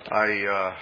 I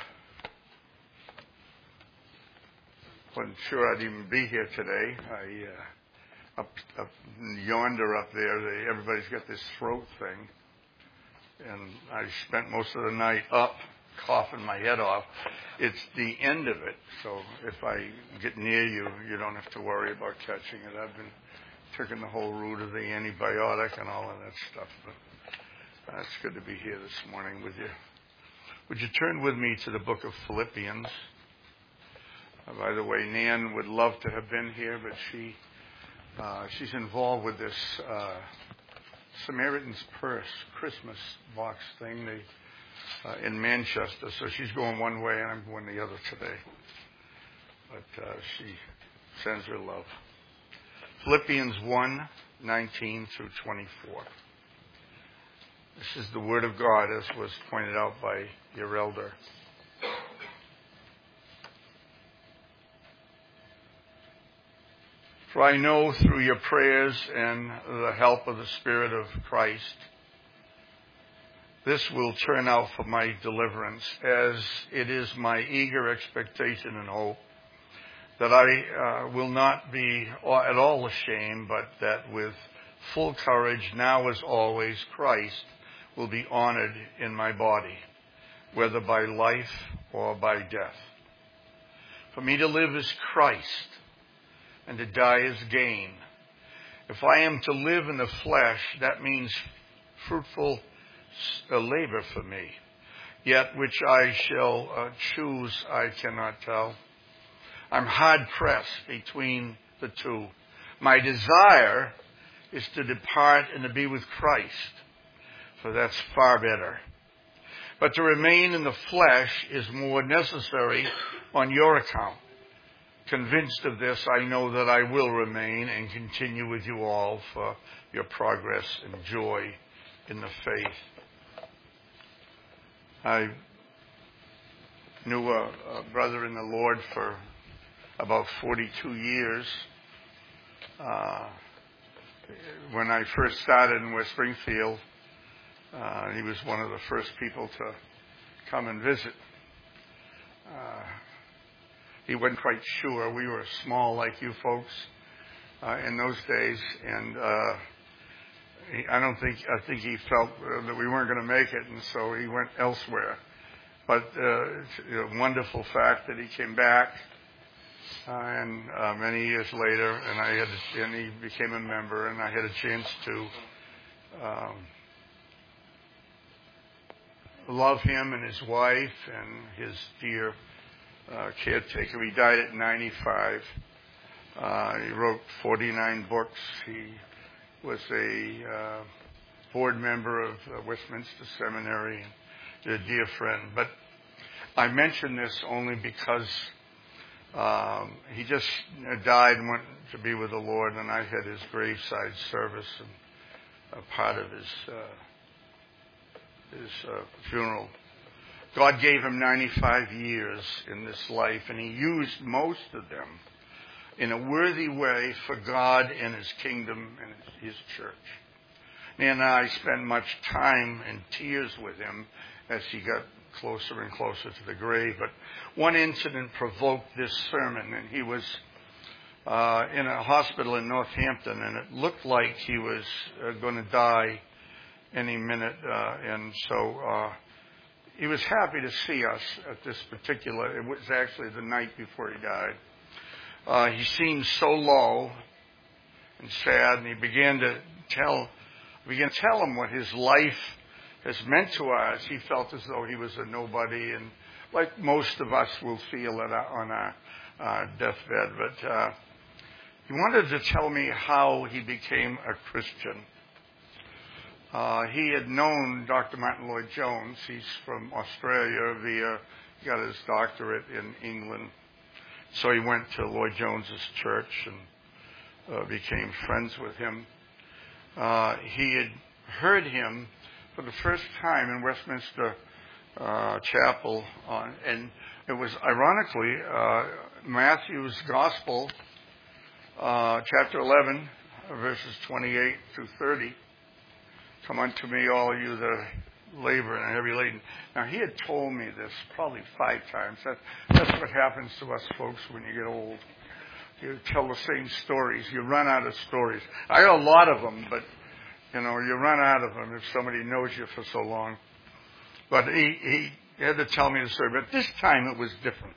wasn't sure I'd even be here today. Up yonder up there, everybody's got this throat thing, and I spent most of the night up coughing my head off. It's the end of it, so if I get near you, you don't have to worry about catching it. I've been taking the whole route of the antibiotic and all of that stuff, but it's good to be here this morning with you. Would you turn with me to the book of Philippians? By the way, Nan would love to have been here, but she's involved with this Samaritan's Purse Christmas box thing in Manchester. So she's going one way and I'm going the other today. But she sends her love. Philippians 1:19 through 24. This is the Word of God, as was pointed out by your elder. For I know through your prayers and the help of the Spirit of Christ, this will turn out for my deliverance, as it is my eager expectation and hope that I will not be at all ashamed, but that with full courage, now as always, Christ will be honored in my body, whether by life or by death. For me to live is Christ, and to die is gain. If I am to live in the flesh, that means fruitful labor for me. Yet which I shall choose, I cannot tell. I'm hard-pressed between the two. My desire is to depart and to be with Christ, for that's far better. But to remain in the flesh is more necessary on your account. Convinced of this, I know that I will remain and continue with you all for your progress and joy in the faith. I knew a brother in the Lord for about 42 years. When I first started in West Springfield, he was one of the first people to come and visit. He wasn't quite sure. We were small like you folks in those days, and I think he felt that we weren't going to make it, and so he went elsewhere. But it's a wonderful fact that he came back, and many years later, and he became a member, and I had a chance to love him and his wife and his dear caretaker. He died at 95. He wrote 49 books. He was a board member of Westminster Seminary, and a dear friend. But I mention this only because he just died and went to be with the Lord, and I had his graveside service and a part of his funeral. God gave him 95 years in this life, and he used most of them in a worthy way for God and his kingdom and his church. Nan and I spent much time and tears with him as he got closer and closer to the grave. But one incident provoked this sermon, and he was in a hospital in Northampton, and it looked like he was going to die any minute, and so he was happy to see us at this particular, it was actually the night before he died. He seemed so low and sad, and he began to tell him what his life has meant to us. He felt as though he was a nobody, and like most of us will feel it on our deathbed. But he wanted to tell me how he became a Christian. He had known Dr. Martin Lloyd-Jones. He's from Australia. He got his doctorate in England. So he went to Lloyd-Jones's church and became friends with him. He had heard him for the first time in Westminster Chapel, and it was ironically Matthew's Gospel, chapter 11, verses 28 through 30. Come unto me, all you that are labor and heavy laden. Now, he had told me this probably 5 times. That's what happens to us folks when you get old. You tell the same stories. You run out of stories. I got a lot of them, but, you run out of them if somebody knows you for so long. But he had to tell me the story. But this time it was different.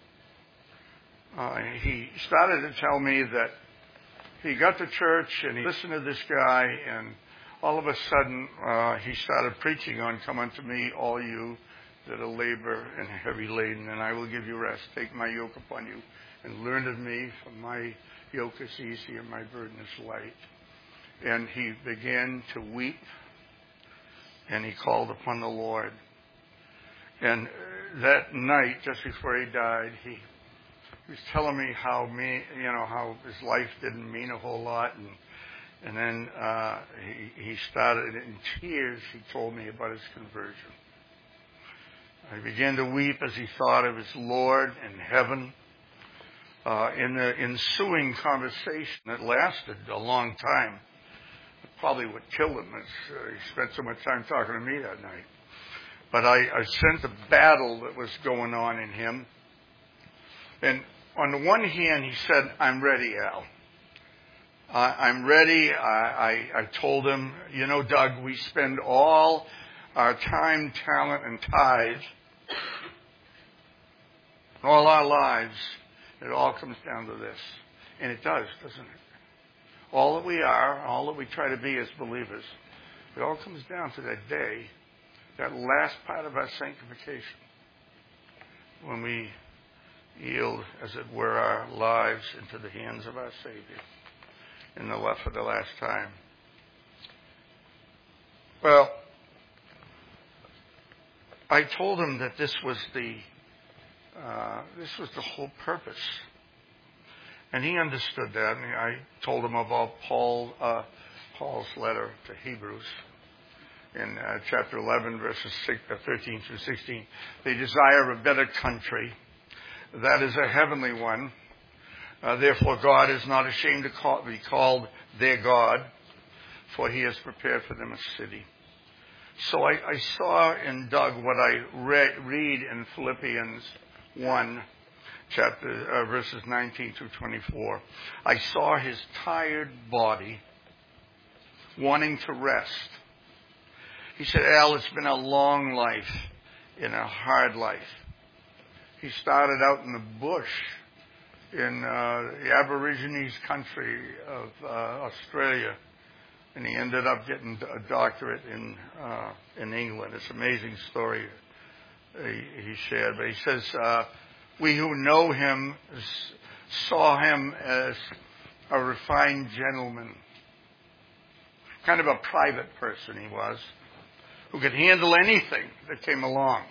He started to tell me that he got to church and he listened to this guy, and all of a sudden he started preaching on, "Come unto me, all you that are labor and heavy laden, and I will give you rest. Take my yoke upon you and learn of me, for my yoke is easy and my burden is light." And he began to weep, and he called upon the Lord. And that night, just before he died, he was telling me how his life didn't mean a whole lot, and then he started in tears. He told me about his conversion. He began to weep as he thought of his Lord in heaven. In the ensuing conversation that lasted a long time, probably what killed him is he spent so much time talking to me that night. But I sensed the battle that was going on in him. And on the one hand, he said, "I'm ready, Al. I'm ready." I told him, "Doug, we spend all our time, talent, and tithe, all our lives. It all comes down to this." And it does, doesn't it? All that we are, all that we try to be as believers, it all comes down to that day, that last part of our sanctification, when we yield, as it were, our lives into the hands of our Savior for the last time. Well, I told him that this was the whole purpose, and he understood that. And I told him about Paul's letter to Hebrews in chapter 11, verses 13 through 16. They desire a better country, that is a heavenly one. Therefore, God is not ashamed to be called their God, for he has prepared for them a city. So I saw in Doug what I read in Philippians 1, verses 19 through 24. I saw his tired body wanting to rest. He said, "Al, it's been a long life and a hard life." He started out in the bush in the Aborigines country of Australia, and he ended up getting a doctorate in England. It's an amazing story he shared. But he says, "We who know him saw him as a refined gentleman, kind of a private person he was, who could handle anything that came along."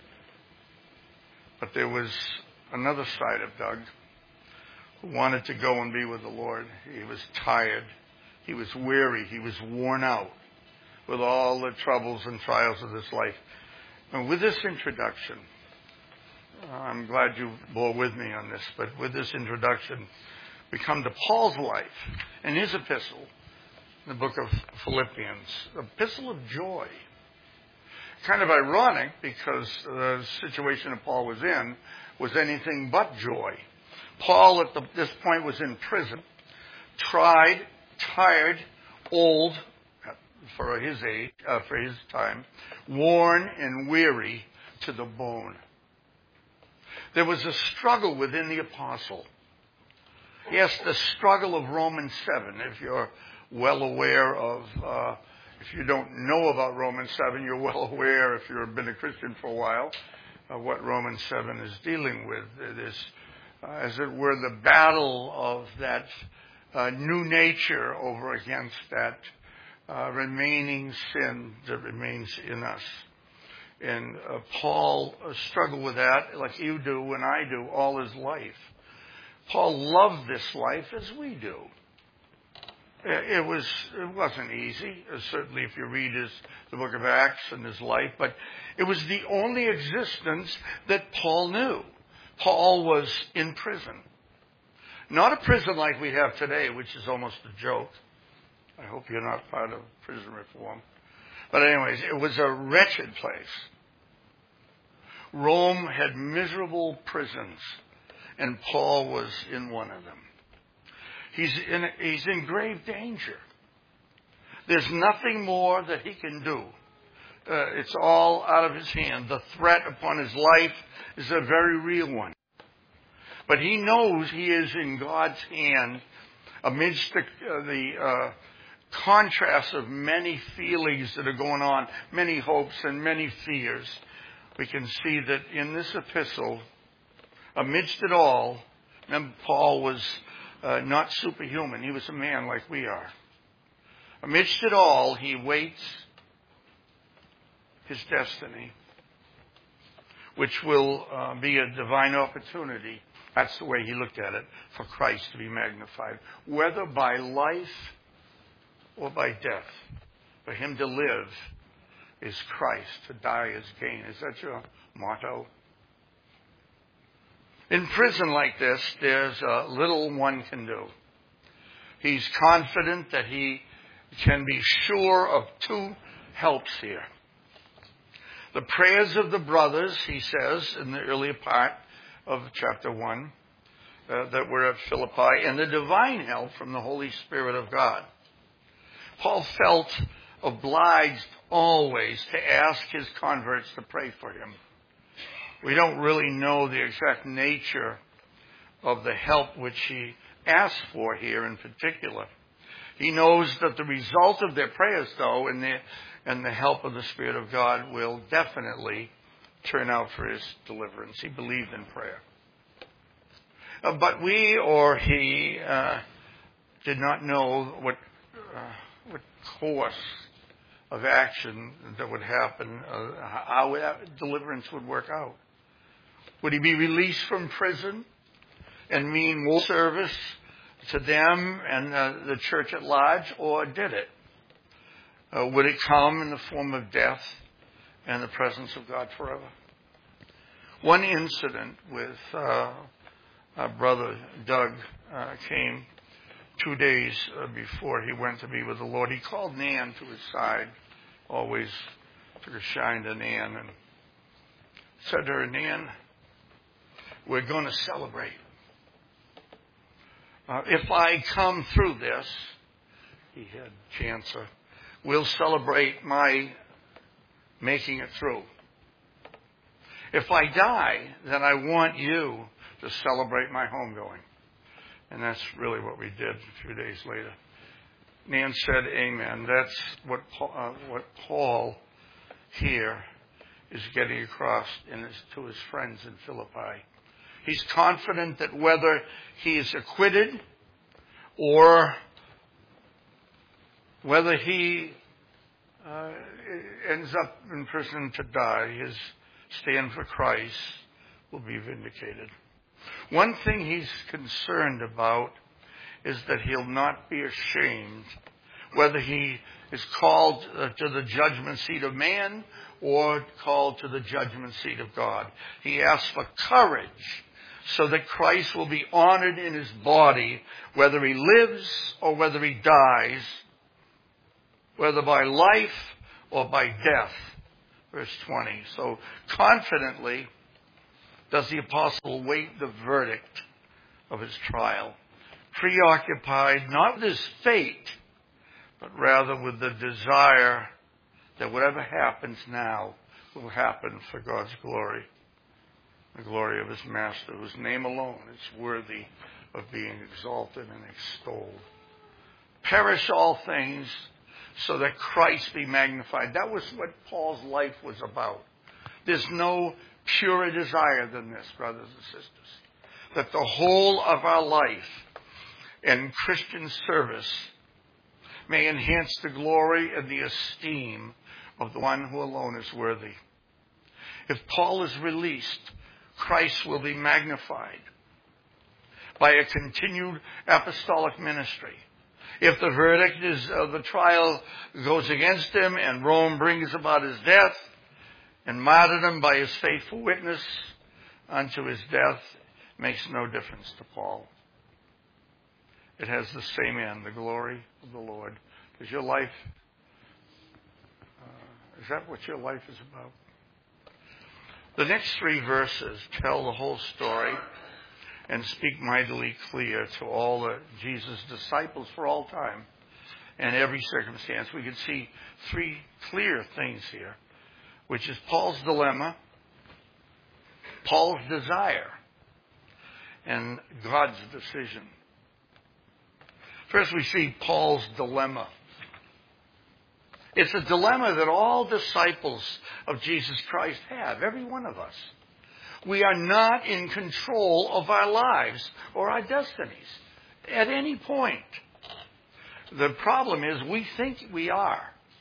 But there was another side of Doug who wanted to go and be with the Lord. He was tired. He was weary. He was worn out with all the troubles and trials of this life. And with this introduction, I'm glad you bore with me on this, but with this introduction, we come to Paul's life and his epistle, the book of Philippians, the epistle of joy. Kind of ironic, because the situation that Paul was in was anything but joy. Paul at this point was in prison, tried, tired, old for his age, for his time, worn and weary to the bone. There was a struggle within the apostle. Yes, the struggle of Romans 7, if you're well aware of. If you don't know about Romans 7, you're well aware, if you've been a Christian for a while, of what Romans 7 is dealing with. It is, as it were, the battle of that new nature over against that remaining sin that remains in us. And Paul struggled with that like you do and I do all his life. Paul loved this life as we do. It wasn't easy, certainly if you read the book of Acts and his life, but it was the only existence that Paul knew. Paul was in prison. Not a prison like we have today, which is almost a joke. I hope you're not part of prison reform. But anyways, it was a wretched place. Rome had miserable prisons, and Paul was in one of them. He's in grave danger. There's nothing more that he can do. It's all out of his hand. The threat upon his life is a very real one. But he knows he is in God's hand amidst the contrast of many feelings that are going on, many hopes and many fears. We can see that in this epistle, amidst it all, remember Paul was not superhuman. He was a man like we are. Amidst it all, he waits his destiny, which will be a divine opportunity. That's the way he looked at it, for Christ to be magnified. Whether by life or by death. For him to live is Christ, to die is gain. Is that your motto? In prison like this, there's little one can do. He's confident that he can be sure of two helps here. The prayers of the brothers, he says in the earlier part of chapter 1, that were at Philippi, and the divine help from the Holy Spirit of God. Paul felt obliged always to ask his converts to pray for him. We don't really know the exact nature of the help which he asked for here in particular. He knows that the result of their prayers, though, and the help of the Spirit of God will definitely turn out for his deliverance. He believed in prayer. But we or he did not know what course of action that would happen, how deliverance would work out. Would he be released from prison and mean more service to them and the church at large, or did it? Would it come in the form of death and the presence of God forever? One incident with our brother Doug came 2 days before he went to be with the Lord. He called Nan to his side, always took a shine to Nan, and said to her, Nan, we're going to celebrate. If I come through this, he had cancer, we'll celebrate my making it through. If I die, then I want you to celebrate my homegoing. And that's really what we did a few days later. Nan said, amen. That's what Paul here is getting across to his friends in Philippi. He's confident that whether he is acquitted or whether he ends up in prison to die, his stand for Christ will be vindicated. One thing he's concerned about is that he'll not be ashamed, whether he is called to the judgment seat of man or called to the judgment seat of God. He asks for courage so that Christ will be honored in his body, whether he lives or whether he dies, whether by life or by death. Verse 20. So confidently does the apostle wait the verdict of his trial, preoccupied not with his fate, but rather with the desire that whatever happens now will happen for God's glory, the glory of his Master, whose name alone is worthy of being exalted and extolled. Perish all things so that Christ be magnified. That was what Paul's life was about. There's no purer desire than this, brothers and sisters, that the whole of our life and Christian service may enhance the glory and the esteem of the one who alone is worthy. If Paul is released, Christ will be magnified by a continued apostolic ministry. If the verdict is the trial goes against him and Rome brings about his death and martyrdom by his faithful witness unto his death, makes no difference to Paul. It has the same end, the glory of the Lord. Does your life Is that what your life is about? The next 3 verses tell the whole story and speak mightily clear to all the Jesus' disciples for all time and every circumstance. We can see 3 clear things here, which is Paul's dilemma, Paul's desire, and God's decision. First, we see Paul's dilemma. It's a dilemma that all disciples of Jesus Christ have, every one of us. We are not in control of our lives or our destinies at any point. The problem is we think we are.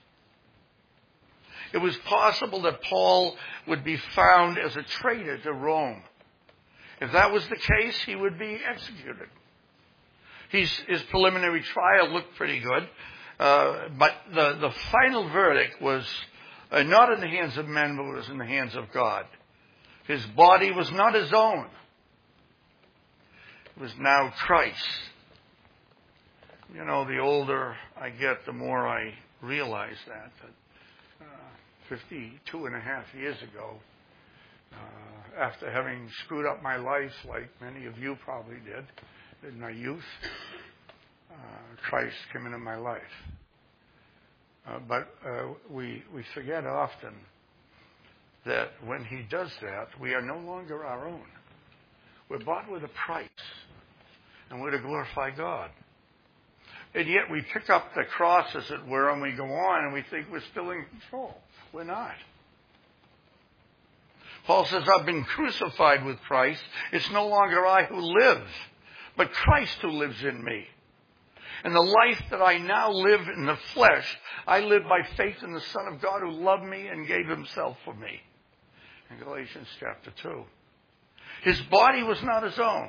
It was possible that Paul would be found as a traitor to Rome. If that was the case, he would be executed. His preliminary trial looked pretty good, but the final verdict was not in the hands of men, but was in the hands of God. His body was not his own. It was now Christ's. You know, the older I get, the more I realize that 52 and a half years ago, after having screwed up my life like many of you probably did in my youth, Christ came into my life. But we forget often that when he does that, we are no longer our own. We're bought with a price, and we're to glorify God. And yet we pick up the cross, as it were, and we go on, and we think we're still in control. We're not. Paul says, I've been crucified with Christ. It's no longer I who live, but Christ who lives in me. And the life that I now live in the flesh, I live by faith in the Son of God who loved me and gave himself for me. In Galatians chapter 2. His body was not his own.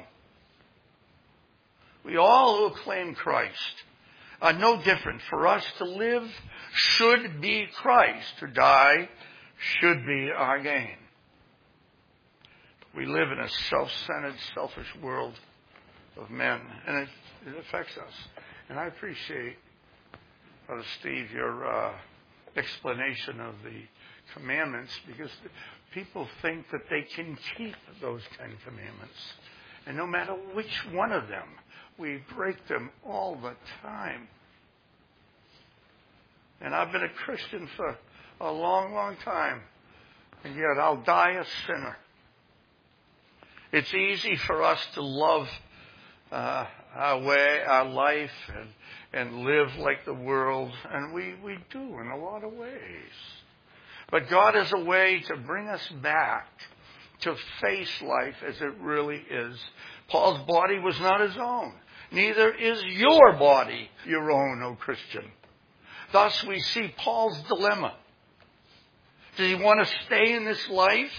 We all who claim Christ are no different. For us to live should be Christ. To die should be our gain. We live in a self-centered, selfish world of men, and it affects us. And I appreciate, Brother Steve, your explanation of the commandments, because people think that they can keep those 10 commandments. And no matter which one of them, we break them all the time. And I've been a Christian for a long, long time, and yet I'll die a sinner. It's easy for us to love our way, our life, and live like the world, and we do in a lot of ways. But God has a way to bring us back to face life as it really is. Paul's body was not his own. Neither is your body your own, O Christian. Thus we see Paul's dilemma. Does he want to stay in this life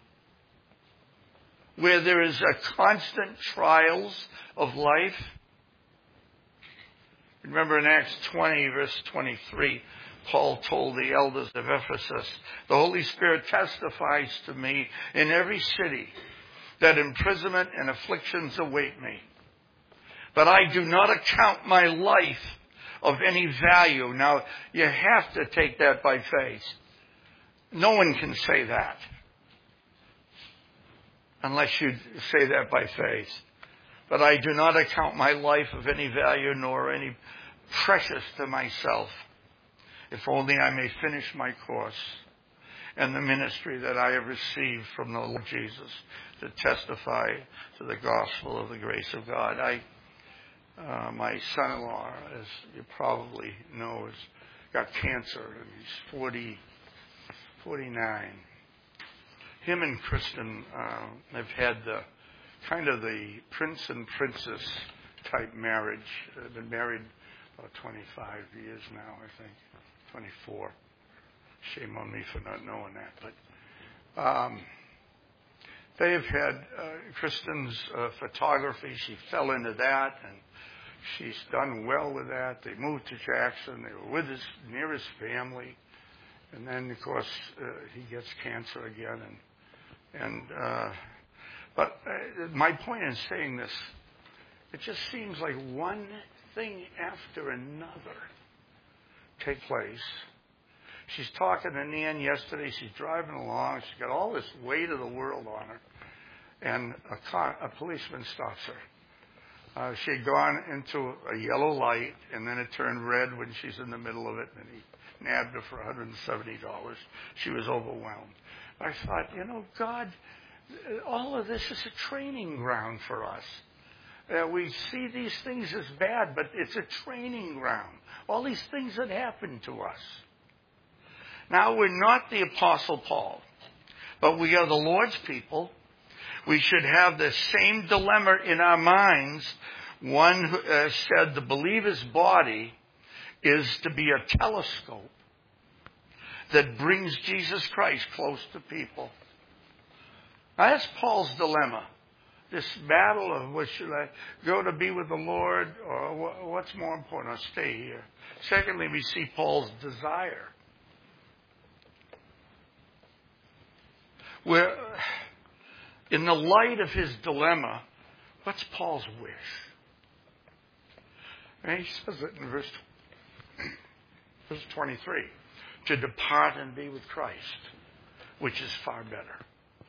where there is a constant trials of life? Remember in Acts 20, verse 23, Paul told the elders of Ephesus, the Holy Spirit testifies to me in every city that imprisonment and afflictions await me. But I do not account my life of any value. Now, you have to take that by faith. No one can say that unless you say that by faith. But I do not account my life of any value nor any precious to myself, if only I may finish my course and the ministry that I have received from the Lord Jesus to testify to the gospel of the grace of God. My son-in-law, as you probably know, has got cancer, and he's 49. Him and Kristen have had the prince and princess type marriage. They've been married about 25 years now, I think. 24. Shame on me for not knowing that. But they have had Kristen's photography. She fell into that, and she's done well with that. They moved to Jackson. They were with near his family. And then, of course, he gets cancer again. But my point in saying this, it just seems like one thing after another take place She's talking to Nan yesterday. She's driving along. She's got all this weight of the world on her. And a policeman stops her. She had gone into a yellow light, and then it turned red when she's in the middle of it, and he nabbed her for $170. She was overwhelmed. I thought, God, all of this is a training ground for us. We see these things as bad, but it's a training ground. All these things that happen to us. Now, we're not the Apostle Paul, but we are the Lord's people. We should have the same dilemma in our minds. One who said the believer's body is to be a telescope that brings Jesus Christ close to people. Now, that's Paul's dilemma. This battle of, what should I go to be with the Lord, or what's more important, I'll stay here. Secondly, we see Paul's desire. Where, in the light of his dilemma, what's Paul's wish? And he says it in verse 23. To depart and be with Christ, which is far better.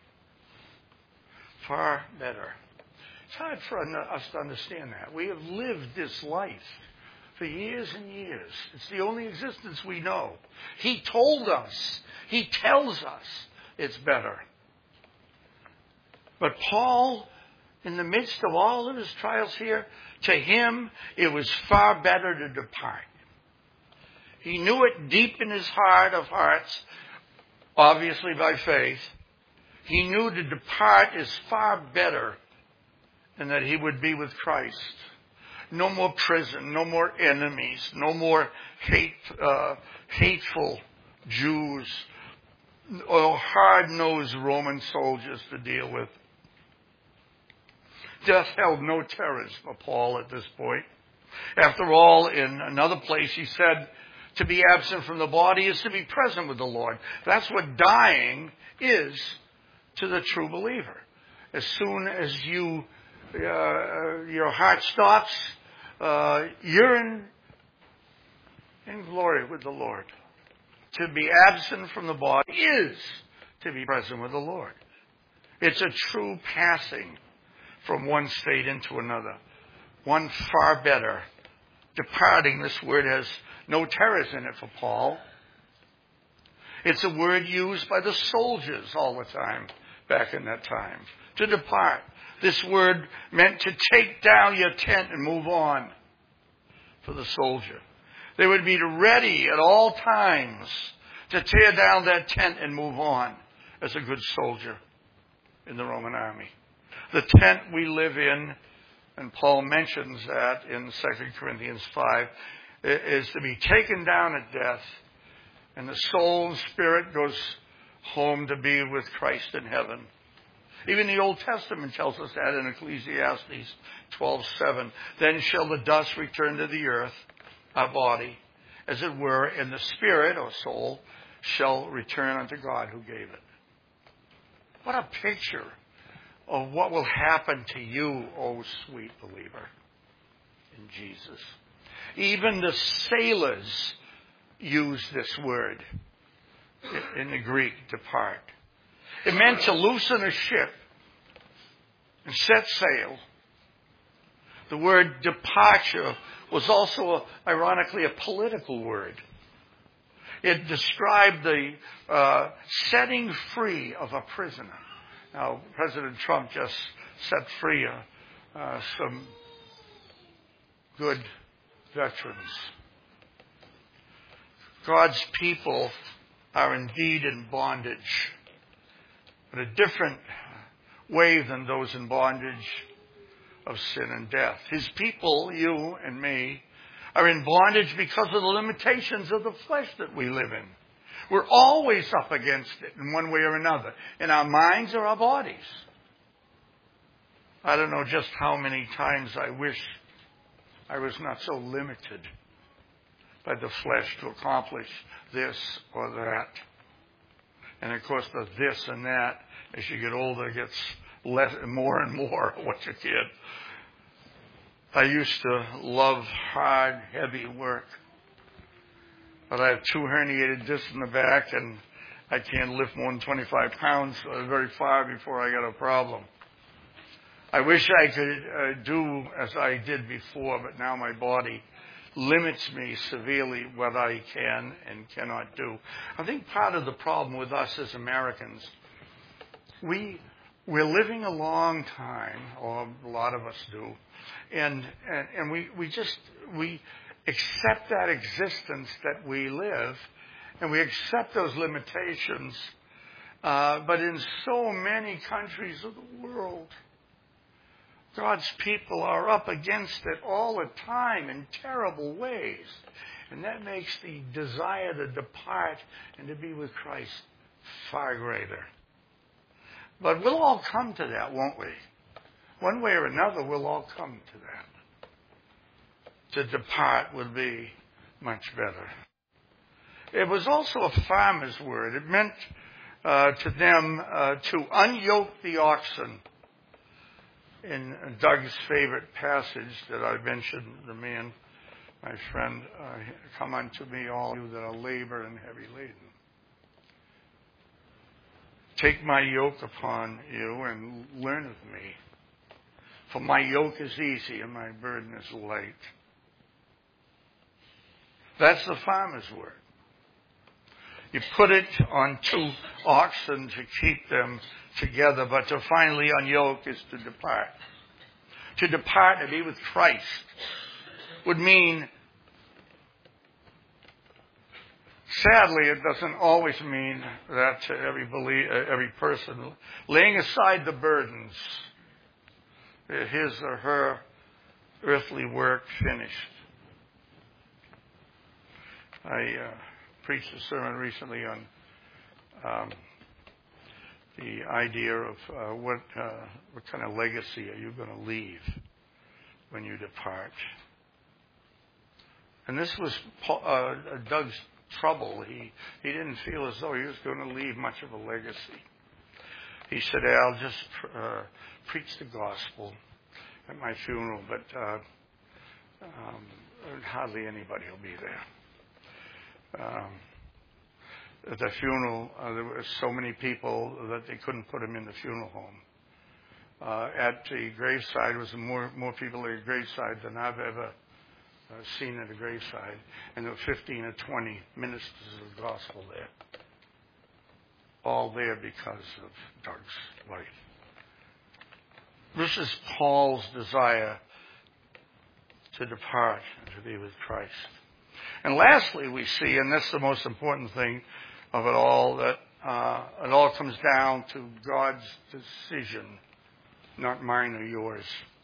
Far better. It's hard for us to understand that. We have lived this life for years and years. It's the only existence we know. He told us, he tells us it's better. But Paul, in the midst of all of his trials here, to him it was far better to depart. He knew it deep in his heart of hearts, obviously by faith. He knew to depart is far better than that he would be with Christ. No more prison, no more enemies, no more hateful Jews or hard-nosed Roman soldiers to deal with. Death held no terrors for Paul at this point. After all, in another place he said, to be absent from the body is to be present with the Lord. That's what dying is to the true believer. As soon as your heart stops, you're in glory with the Lord. To be absent from the body is to be present with the Lord. It's a true passing from one state into another. One far better. Departing, this word has no terrors in it for Paul. It's a word used by the soldiers all the time back in that time. To depart. This word meant to take down your tent and move on for the soldier. They would be ready at all times to tear down that tent and move on as a good soldier in the Roman army. The tent we live in, and Paul mentions that in 2 Corinthians 5, is to be taken down at death, and the soul and spirit goes home to be with Christ in heaven. Even the Old Testament tells us that in Ecclesiastes 12:7. Then shall the dust return to the earth, our body, as it were, and the spirit or soul shall return unto God who gave it. What a picture of what will happen to you, O sweet believer, in Jesus. Even the sailors use this word in the Greek, depart. It meant to loosen a ship and set sail. The word departure was also, ironically, a political word. It described the setting free of a prisoner. Now, President Trump just set free some good veterans. God's people are indeed in bondage, but a different way than those in bondage of sin and death. His people, you and me, are in bondage because of the limitations of the flesh that we live in. We're always up against it in one way or another, in our minds or our bodies. I don't know just how many times I wish I was not so limited by the flesh to accomplish this or that. And of course, the this and that, as you get older, gets less, more and more what you get. I used to love hard, heavy work. But I have 2 herniated discs in the back, and I can't lift more than 25 pounds very far before I got a problem. I wish I could do as I did before, but now my body limits me severely what I can and cannot do. I think part of the problem with us as Americans, we're living a long time, or a lot of us do, and we accept that existence that we live, and we accept those limitations. But in so many countries of the world, God's people are up against it all the time in terrible ways. And that makes the desire to depart and to be with Christ far greater. But we'll all come to that, won't we? One way or another, we'll all come to that. To depart would be much better. It was also a farmer's word. It meant to them to unyoke the oxen. In Doug's favorite passage that I mentioned, the man, my friend, come unto me, all you that are labor and heavy laden. Take my yoke upon you and learn of me. For my yoke is easy and my burden is light. That's the farmer's word. You put it on 2 oxen to keep them together, but to finally unyoke is to depart. To depart and be with Christ would mean, sadly, it doesn't always mean that to every person, laying aside the burdens, his or her earthly work finished. I preached a sermon recently on the idea of what kind of legacy are you going to leave when you depart. And this was Doug's trouble. He didn't feel as though he was going to leave much of a legacy. He said, I'll just preach the gospel at my funeral, but hardly anybody will be there. At the funeral, there were so many people that they couldn't put him in the funeral home. At the graveside was more people at the graveside than I've ever seen at a graveside. And there were 15 or 20 ministers of the gospel there. All there because of Doug's life. This is Paul's desire to depart and to be with Christ. And lastly, we see, and that's the most important thing of it all, that it all comes down to God's decision, not mine or yours.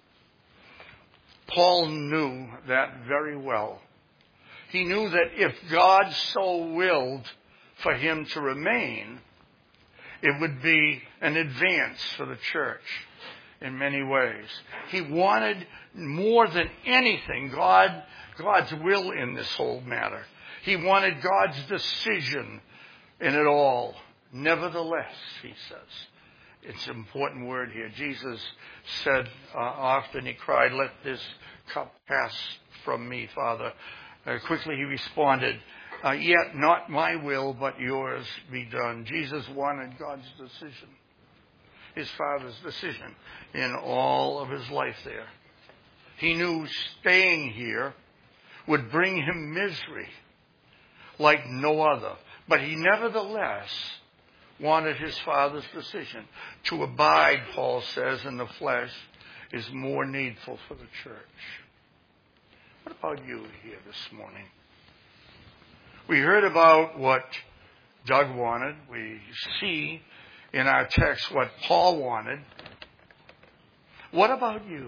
Paul knew that very well. He knew that if God so willed for him to remain, it would be an advance for the church in many ways. He wanted more than anything God's will in this whole matter. He wanted God's decision in it all. Nevertheless, he says. It's an important word here. Jesus said often, he cried, let this cup pass from me, Father. Quickly he responded, yet not my will, but yours be done. Jesus wanted God's decision, his Father's decision in all of his life there. He knew staying here would bring him misery like no other. But he nevertheless wanted his Father's decision. To abide, Paul says, in the flesh is more needful for the church. What about you here this morning? We heard about what Doug wanted. We see in our text what Paul wanted. What about you?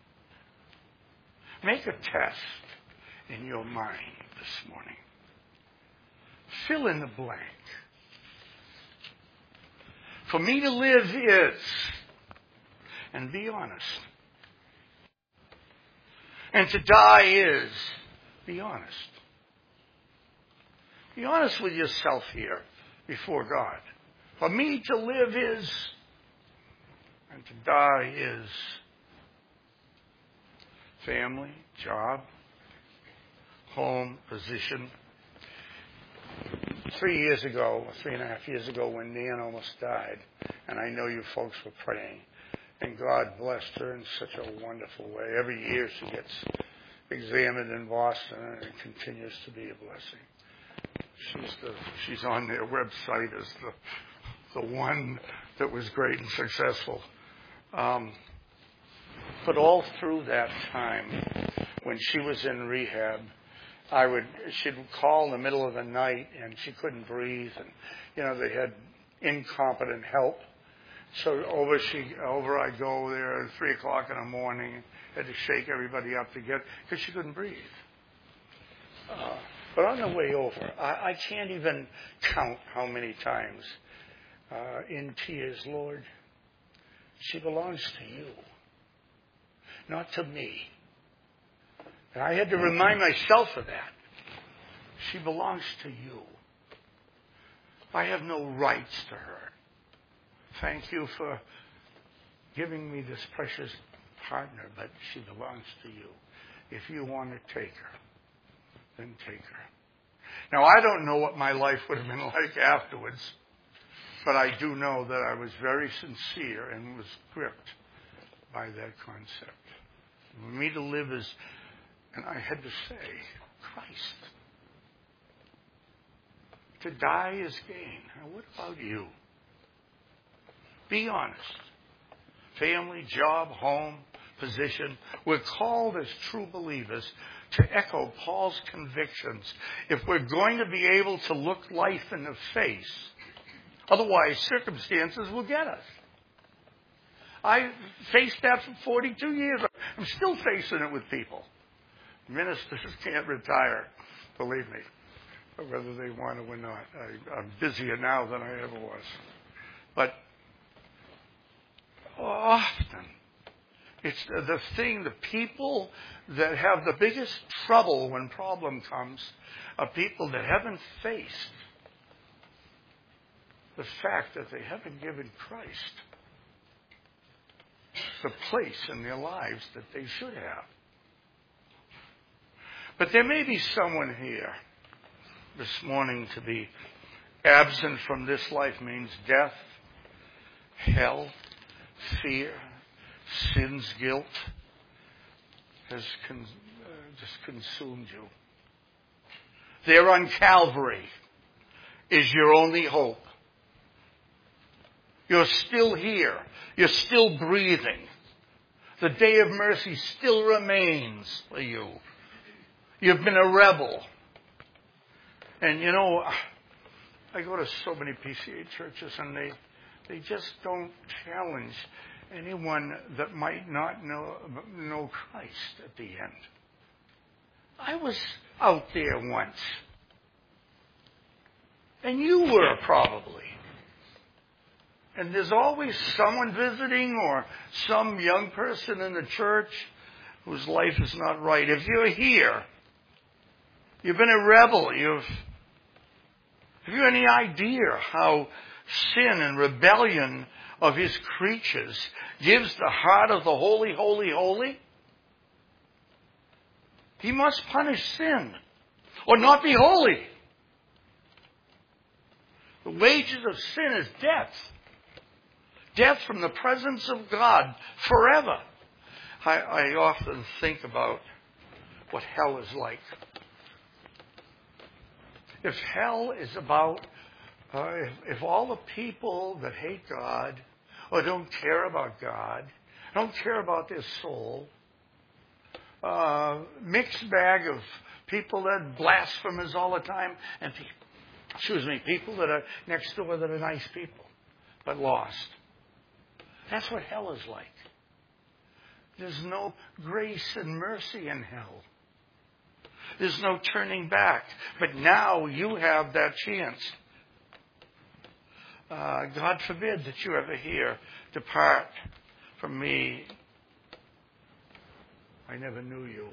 Make a test in your mind this morning. Fill in the blank. For me to live is, and be honest. And to die is, be honest. Be honest with yourself here before God. For me to live is, and to die is, family, job, home, position. 3 and a half years ago, when Nan almost died, and I know you folks were praying, and God blessed her in such a wonderful way. Every year she gets examined in Boston, and it continues to be a blessing. She's on their website as the one that was great and successful. But all through that time, when she was in rehab, she'd call in the middle of the night and she couldn't breathe, and they had incompetent help. So over I go there at 3:00 in the morning, had to shake everybody up to get, because she couldn't breathe. But on the way over, I can't even count how many times in tears, Lord, she belongs to you, not to me. And I had to remind myself of that. She belongs to you. I have no rights to her. Thank you for giving me this precious partner, but she belongs to you. If you want to take her, then take her. Now, I don't know what my life would have been like afterwards, but I do know that I was very sincere and was gripped by that concept. For me to live as, and I had to say, Christ. To die is gain. Now, what about you? Be honest. Family, job, home, position. We're called as true believers to echo Paul's convictions if we're going to be able to look life in the face. Otherwise, circumstances will get us. I faced that for 42 years. I'm still facing it with people. Ministers can't retire, believe me, whether they want to or not. I'm busier now than I ever was. But often, it's the people that have the biggest trouble when problem comes are people that haven't faced the fact that they haven't given Christ the place in their lives that they should have. But there may be someone here this morning. To be absent from this life means death, hell, fear, sin's guilt has just consumed you. There on Calvary is your only hope. You're still here. You're still breathing. The day of mercy still remains for you. You've been a rebel. And I go to so many PCA churches, and they just don't challenge anyone that might not know Christ at the end. I was out there once. And you were probably. And there's always someone visiting or some young person in the church whose life is not right. If you're here, you've been a rebel. Have you any idea how sin and rebellion of his creatures gives the heart of the holy, holy, holy? He must punish sin or not be holy. The wages of sin is death. Death from the presence of God forever. I often think about what hell is like. If hell is about, if all the people that hate God or don't care about God, don't care about their soul, mixed bag of people that are blasphemers all the time, and people that are next door that are nice people, but lost. That's what hell is like. There's no grace and mercy in hell. There's no turning back. But now you have that chance. God forbid that you ever hear, "Depart from me. I never knew you."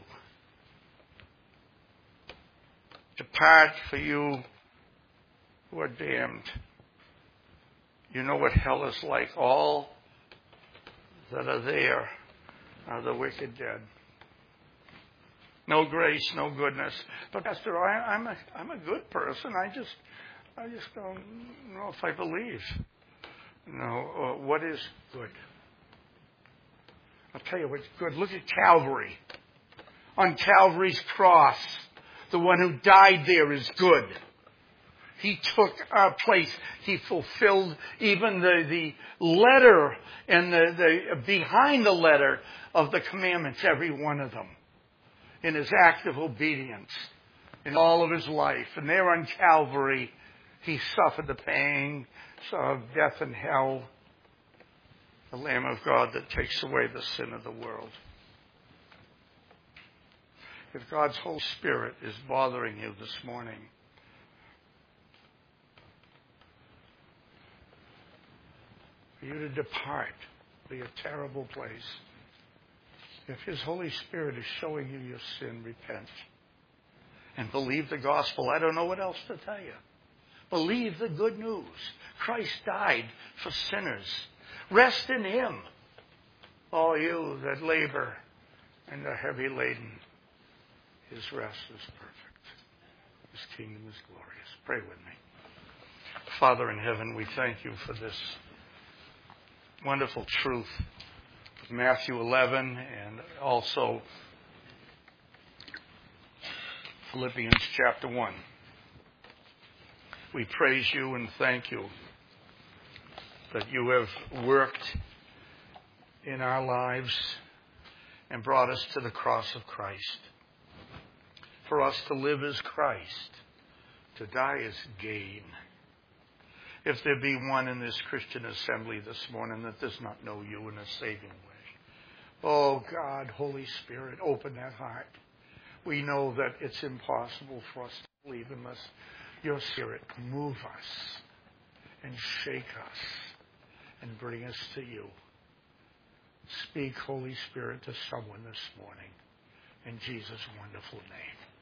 Depart for you who are damned. You know what hell is like. All that are there are the wicked dead. no grace, no goodness. But Pastor, I'm a good person. I just don't know if I believe. No, what is good? I'll tell you what's good. Look at Calvary. On Calvary's cross, the one who died there is good. He took our place. He fulfilled even the letter and the behind the letter of the commandments, every one of them, in his act of obedience in all of his life. And there on Calvary, he suffered the pain of death and hell, the Lamb of God that takes away the sin of the world. If God's Holy Spirit is bothering you this morning, for you to depart be a terrible place. If His Holy Spirit is showing you your sin, repent. And believe the gospel. I don't know what else to tell you. Believe the good news. Christ died for sinners. Rest in Him, all you that labor and are heavy laden. His rest is perfect. His kingdom is glorious. Pray with me. Father in heaven, we thank you for this wonderful truth of Matthew 11 and also Philippians chapter 1. We praise you and thank you that you have worked in our lives and brought us to the cross of Christ. For us to live as Christ, to die as gain. If there be one in this Christian assembly this morning that does not know you in a saving way, oh God, Holy Spirit, open that heart. We know that it's impossible for us to believe unless your Spirit move us and shake us and bring us to you. Speak, Holy Spirit, to someone this morning in Jesus' wonderful name.